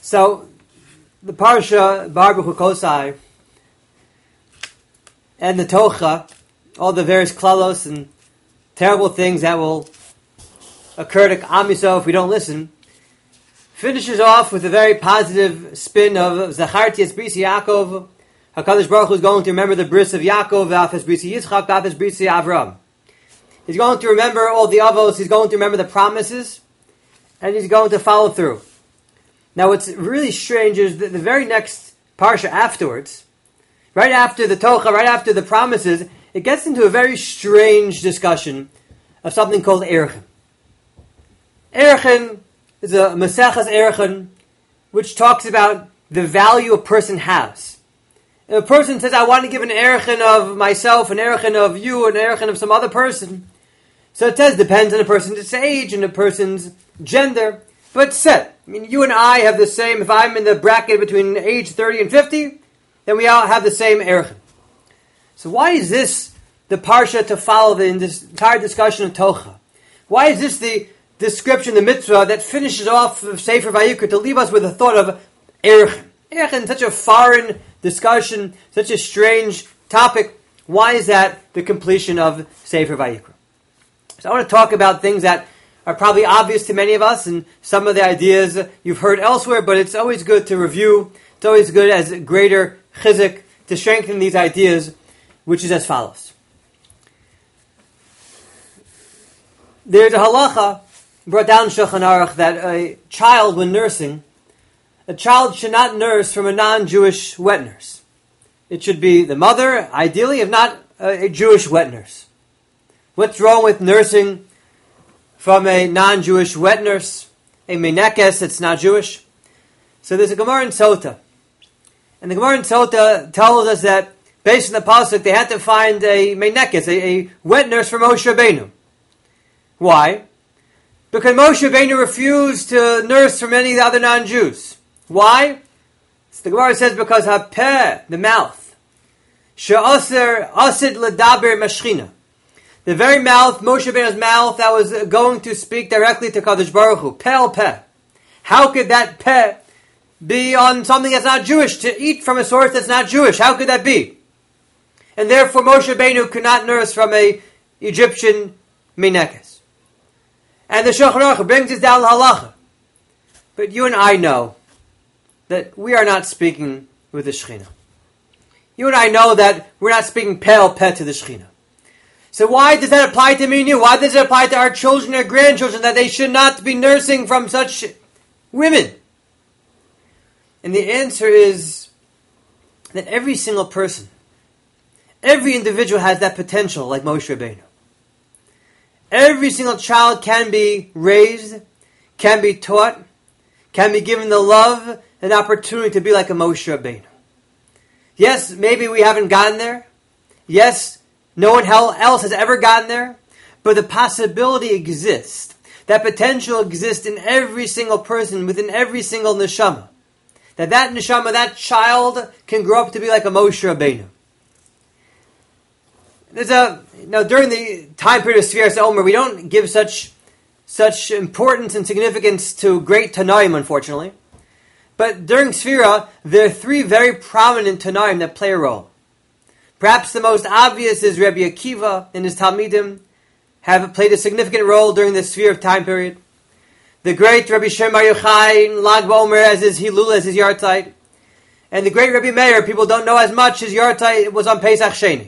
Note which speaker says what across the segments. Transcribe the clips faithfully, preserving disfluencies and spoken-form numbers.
Speaker 1: So, the Parsha, Baruch Hu Kosai, and the Tocha, all the various klalos and terrible things that will occur to Am Yisrael if we don't listen, finishes off with a very positive spin of Zacharti es Brisi Yaakov. HaKadosh Baruch Hu is going to remember the bris of Yaakov, V'af es Brisi Yitzchak, V'af es Brisi Avram. He's going to remember all the avos, he's going to remember the promises, and he's going to follow through. Now what's really strange is that the very next parsha afterwards, right after the Tocha, right after the promises, it gets into a very strange discussion of something called Erechin. Erechin is a Maseches Erechin, which talks about the value a person has. If a person says, I want to give an Erechin of myself, an Erechin of you, an Erechin of some other person, so it says, depends on a person's age and a person's gender, but it's set. I mean, you and I have the same, if I'm in the bracket between age thirty and fifty, then we all have the same Erechin. So why is this the Parsha to follow the, in this entire discussion of Tocha? Why is this the description, the mitzvah, that finishes off of Sefer Vayikra to leave us with a thought of Erechin? Erechin, such a foreign discussion, such a strange topic. Why is that the completion of Sefer Vayikra? So I want to talk about things that are probably obvious to many of us, and some of the ideas you've heard elsewhere, but it's always good to review. It's always good as greater chizik to strengthen these ideas, which is as follows. There's a halacha brought down in Shulchan Aruch that a child, when nursing, a child should not nurse from a non-Jewish wet nurse. It should be the mother, ideally, if not a, a Jewish wet nurse. What's wrong with nursing from a non-Jewish wet nurse, a menekes that's not Jewish? So there's a Gemara in Sota. And the Gemara in Sota tells us that, based on the pasuk, they had to find a menekes, a, a wet nurse for Moshe Rabbeinu. Why? Because Moshe Rabbeinu refused to nurse from any of the other non-Jews. Why? So the Gemara says because hapeh, the mouth, she'aser asid ledaber mashchina, the very mouth, Moshe Rabbeinu's mouth, that was going to speak directly to Kadosh Baruch Hu. Peh peh. How could that peh be on something that's not Jewish, to eat from a source that's not Jewish? How could that be? And therefore Moshe Rabbeinu could not nurse from a Egyptian menekes. And the Shulchan Aruch brings us down the halacha. But you and I know that we are not speaking with the Shekhinah. You and I know that we're not speaking peh peh to the Shekhinah. So why does that apply to me and you? Why does it apply to our children and grandchildren that they should not be nursing from such women? And the answer is that every single person, every individual has that potential like Moshe Rabbeinu. Every single child can be raised, can be taught, can be given the love and opportunity to be like a Moshe Rabbeinu. Yes, maybe we haven't gotten there. Yes, no one else has ever gotten there, but the possibility exists. That potential exists in every single person, within every single neshama. That that neshama, that child, can grow up to be like a Moshe Rabbeinu. There's a, you know, during the time period of Sfiras Omer, we don't give such such importance and significance to great Tanaim, unfortunately. But during Sfira, there are three very prominent Tanaim that play a role. Perhaps the most obvious is Rabbi Akiva and his Talmidim have played a significant role during this sphere of time period. The great Rabbi Shem Bar Yochai in Lag BaOmer as his Hilul, as his Yartzeit. And the great Rabbi Meir, people don't know as much, his Yartzeit was on Pesach Sheni.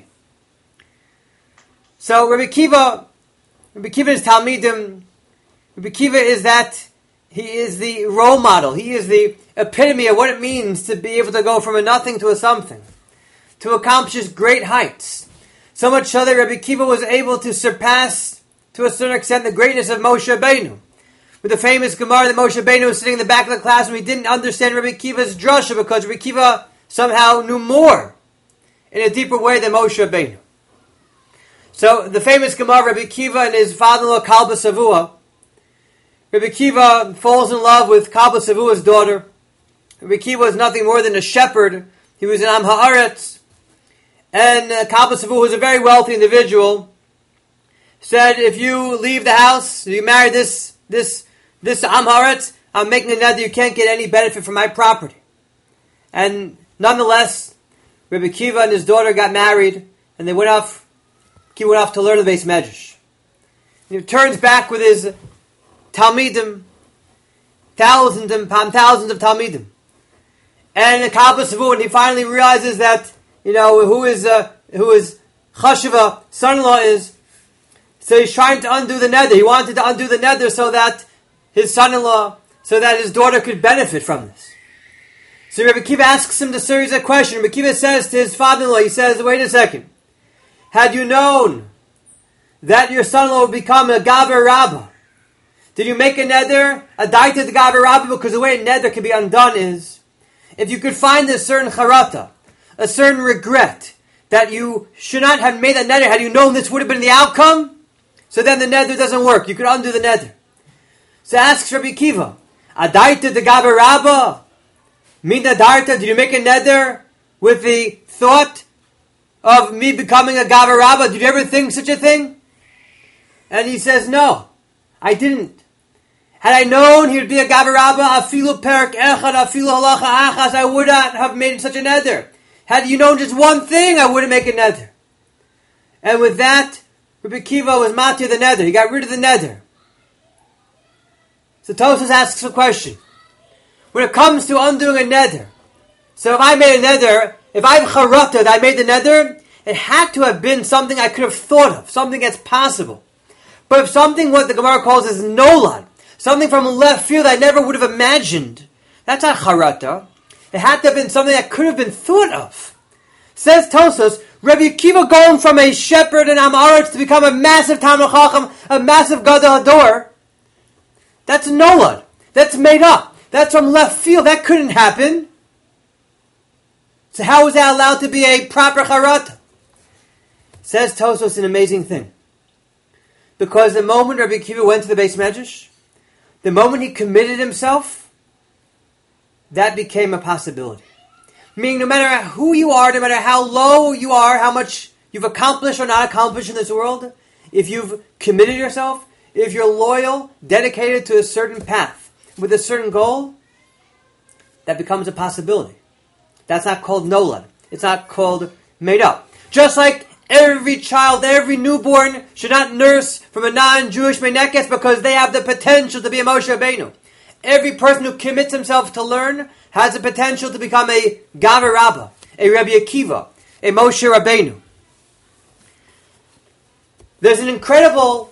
Speaker 1: So Rabbi Akiva, Rabbi Akiva is Talmidim. Rabbi Akiva is that, he is the role model. He is the epitome of what it means to be able to go from a nothing to a something, to accomplish great heights. So much so that Rabbi Akiva was able to surpass, to a certain extent, the greatness of Moshe Rabbeinu. With the famous Gemara that Moshe Rabbeinu was sitting in the back of the class and we didn't understand Rabbi Akiva's drasha because Rabbi Akiva somehow knew more in a deeper way than Moshe Rabbeinu. So the famous Gemara, Rabbi Akiva and his father-in-law Kalba Savua. Rabbi Akiva falls in love with Kalba Savua's daughter. Rabbi Akiva was nothing more than a shepherd. He was an Am Haaretz. And uh, Kalba Savua was a very wealthy individual. Said, if you leave the house, you marry this this this Am Haaretz, I'm making a nether, you can't get any benefit from my property. And nonetheless, Rabbi Akiva and his daughter got married, and they went off, he went off to learn the Beis Medrash. And he returns back with his Talmidim, thousands and thousands of Talmidim. And in Kabbalah Savun, he finally realizes that, you know, who is uh, who is Chashiva, son-in-law is. So he's trying to undo the nether. He wanted to undo the nether so that his son-in-law, so that his daughter could benefit from this. So Rabbi Akiva asks him the series of questions. Rabbi Akiva says to his father-in-law, he says, wait a second. Had you known that your son-in-law would become a Gaber Rabbah, did you make a nether, a daita to Gaber Rabbah? Because the way a nether can be undone is, if you could find a certain charata, a certain regret, that you should not have made that nether, had you known this would have been the outcome, so then the nether doesn't work. You could undo the nether. So asks Rabbi Akiva, a daita to Gaber Rabbah? Mina darta, did you make a nether with the thought of me becoming a Gaber Rabbah? Did you ever think such a thing? And he says, no, I didn't. Had I known he would be a Gaber Rabbah, afilu perak echad, afilu halacha achas, I would not have made such a nether. Had you known just one thing, I wouldn't make a nether. And with that, Rabbi Akiva was matir the nether. He got rid of the nether. So Tosfos asks a question. When it comes to undoing a nether, so if I made a nether, if I'm charata that I made the nether, it had to have been something I could have thought of, something that's possible. But if something what the Gemara calls is nolad, something from left field I never would have imagined, that's not charata. It had to have been something that could have been thought of. Says Tosfos, Rabbi Akiva going from a shepherd in Am Haaretz to become a massive Talmid Chacham, a massive Gadol Hador, that's nolad. That's made up. That's from left field. That couldn't happen. So how was that allowed to be a proper charata? Says Tosfos an amazing thing. Because the moment Rabbi Akiva went to the Beis Medrash, the moment he committed himself, that became a possibility. Meaning no matter who you are, no matter how low you are, how much you've accomplished or not accomplished in this world, if you've committed yourself, if you're loyal, dedicated to a certain path, with a certain goal, that becomes a possibility. That's not called nolad. It's not called made up. Just like every child, every newborn should not nurse from a non-Jewish menekes because they have the potential to be a Moshe Rabbeinu. Every person who commits himself to learn has the potential to become a Gaber Rabbah, a Rabbi Akiva, a Moshe Rabbeinu. There's an incredible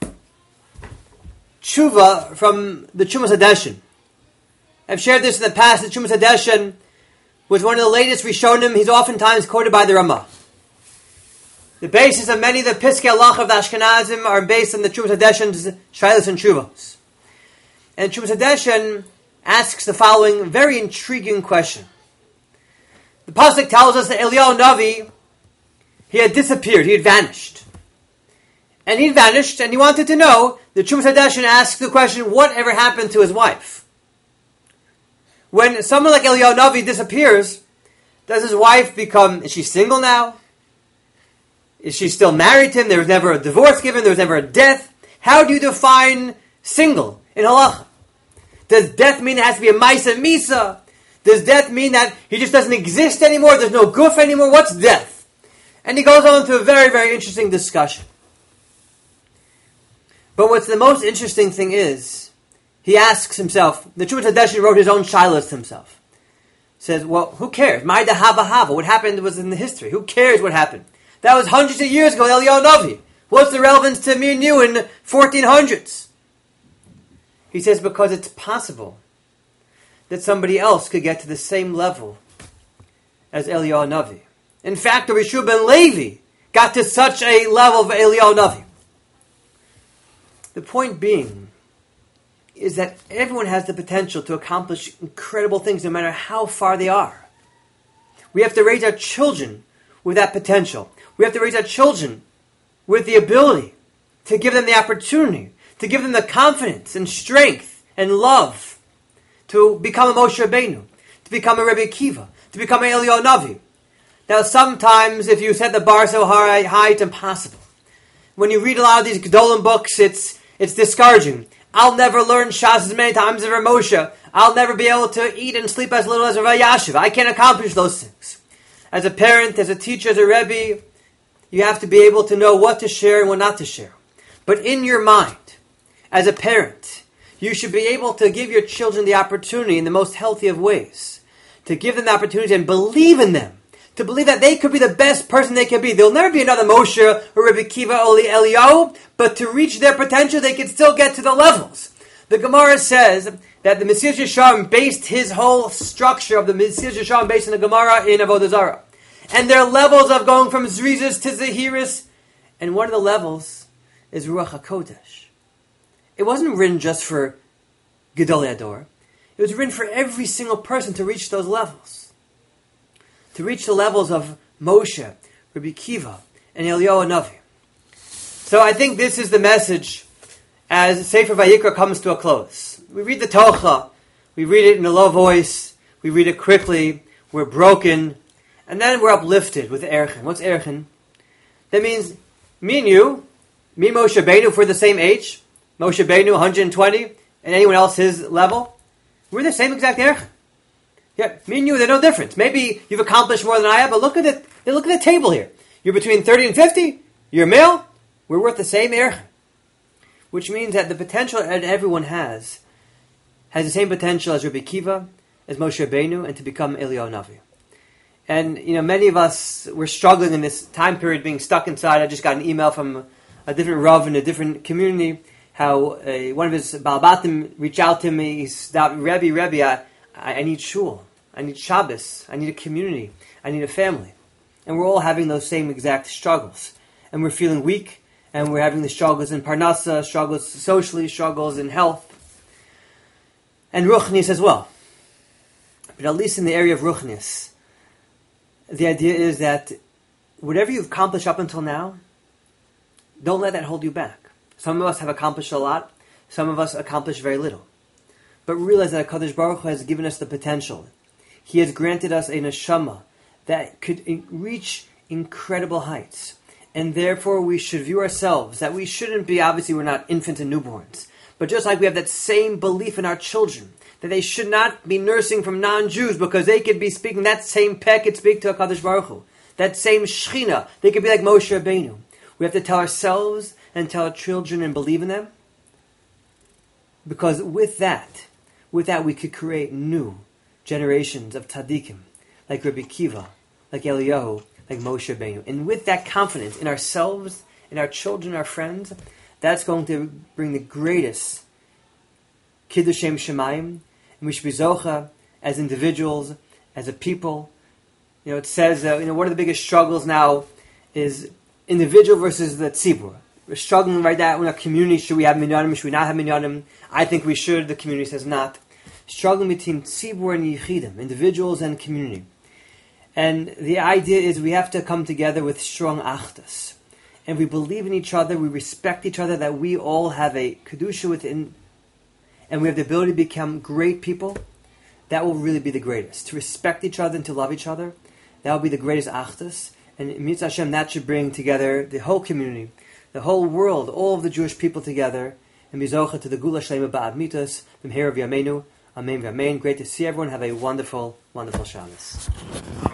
Speaker 1: tshuva from the Chumas Hadeshin. I've shared this in the past. The Chumas Hadeshin was one of the latest Rishonim. He's oftentimes quoted by the Ramah. The basis of many of the Piskei Halacha of the Ashkenazim are based on the Chumas Hadeshin's Shailas and Tshuvos. And Chumas Hadeshin asks the following very intriguing question. The pasuk tells us that Eliyahu Navi, he had disappeared, he had vanished. And he vanished, and he wanted to know. The Chumas Hadeshin asks the question, whatever happened to his wife? When someone like Eliyahu Navi disappears, does his wife become, is she single now? Is she still married to him? There was never a divorce given, there was never a death. How do you define single in halacha? Does death mean it has to be a Maisa Misa? Does death mean that he just doesn't exist anymore? There's no goof anymore? What's death? And he goes on to a very, very interesting discussion. But what's the most interesting thing is, he asks himself, the Chumas Hadeshin wrote his own shilas to himself. Says, well, who cares? Ma'ida hava hava. What happened was in the history. Who cares what happened? That was hundreds of years ago, Eliyahu Navi. What's the relevance to me and you in fourteen hundreds? He says, because it's possible that somebody else could get to the same level as Eliyahu Navi. In fact, Rabbi Yehoshua ben Levi got to such a level of Eliyahu Navi. The point being is that everyone has the potential to accomplish incredible things no matter how far they are. We have to raise our children with that potential. We have to raise our children with the ability to give them the opportunity, to give them the confidence and strength and love to become a Moshe Rabbeinu, to become a Rabbi Akiva, to become an Eliyahu Navi. Now sometimes if you set the bar so high, high it's impossible. When you read a lot of these Gedolim books, it's It's discouraging. I'll never learn Shas as many times as Rav Moshe. I'll never be able to eat and sleep as little as Rav Yashiv. I can't accomplish those things. As a parent, as a teacher, as a Rebbe, you have to be able to know what to share and what not to share. But in your mind, as a parent, you should be able to give your children the opportunity in the most healthy of ways. To give them the opportunity and believe in them. To believe that they could be the best person they can be. There'll never be another Moshe or Rebbe Kiva or Eliyahu, but to reach their potential, they can still get to the levels. The Gemara says that the Mesilas Yesharim based his whole structure of the Mesilas Yesharim based on the Gemara in Avodah Zarah. And their levels of going from Zrizas to Zahiris. And one of the levels is Ruach HaKodesh. It wasn't written just for Gedolei Hador. It was written for every single person to reach those levels. To reach the levels of Moshe, Rabbi Kiva, and Eliyahu Navi. So I think this is the message as Sefer Vayikra comes to a close. We read the Tocha, we read it in a low voice, we read it quickly, we're broken, and then we're uplifted with Erchen. What's Erchen? That means me and you, me and Moshe Beinu, if we're the same age, Moshe Beinu one hundred twenty, and anyone else his level, we're the same exact Erchen. Yeah, me and you, there's no difference. Maybe you've accomplished more than I have, but look at it. Look at the table here. You're between thirty and fifty. You're male. We're worth the same erchen. Which means that the potential that everyone has has the same potential as Rabbi Kiva, as Moshe Rabbeinu, and to become Eliyahu Navi. And, you know, many of us, we're struggling in this time period, being stuck inside. I just got an email from a different Rav in a different community, how uh, one of his Balbatim reached out to me. He said, Rebbe, Rebbe, I, I need shul. I need Shabbos. I need a community. I need a family. And we're all having those same exact struggles. And we're feeling weak. And we're having the struggles in Parnasa, struggles socially, struggles in health. And Ruchnis as well. But at least in the area of Ruchnis, the idea is that whatever you've accomplished up until now, don't let that hold you back. Some of us have accomplished a lot. Some of us accomplished very little. But realize that HaKadosh Baruch Hu has given us the potential. He has granted us a neshama that could reach incredible heights. And therefore we should view ourselves that we shouldn't be, obviously we're not infants and newborns, but just like we have that same belief in our children, that they should not be nursing from non-Jews because they could be speaking that same peh could speak to HaKadosh Baruch Hu. That same Shechina, they could be like Moshe Rabbeinu. We have to tell ourselves and tell our children and believe in them. Because with that, with that we could create new generations of tzaddikim, like Rabbi Kiva, like Eliyahu, like Moshe Rabbeinu. And with that confidence in ourselves, in our children, our friends, that's going to bring the greatest Kiddush Shem Shemayim. And we should be zocha as individuals, as a people. You know, it says, uh, you know, one of the biggest struggles now is individual versus the tzibur. We're struggling right now in our community. Should we have minyanim? Should we not have minyanim? I think we should. The community says not. Struggling between tzibur and yichidim, individuals and community. And the idea is we have to come together with strong achdus. And we believe in each other, we respect each other, that we all have a kedusha within, and we have the ability to become great people. That will really be the greatest. To respect each other and to love each other, that will be the greatest achdus. And Mitzvah Hashem, that should bring together the whole community, the whole world, all of the Jewish people together, and be zocha to the Gula Shlema Ba'ad Mitos, from here of Yameinu. Amen, amen. Great to see everyone. Have a wonderful, wonderful Shabbos.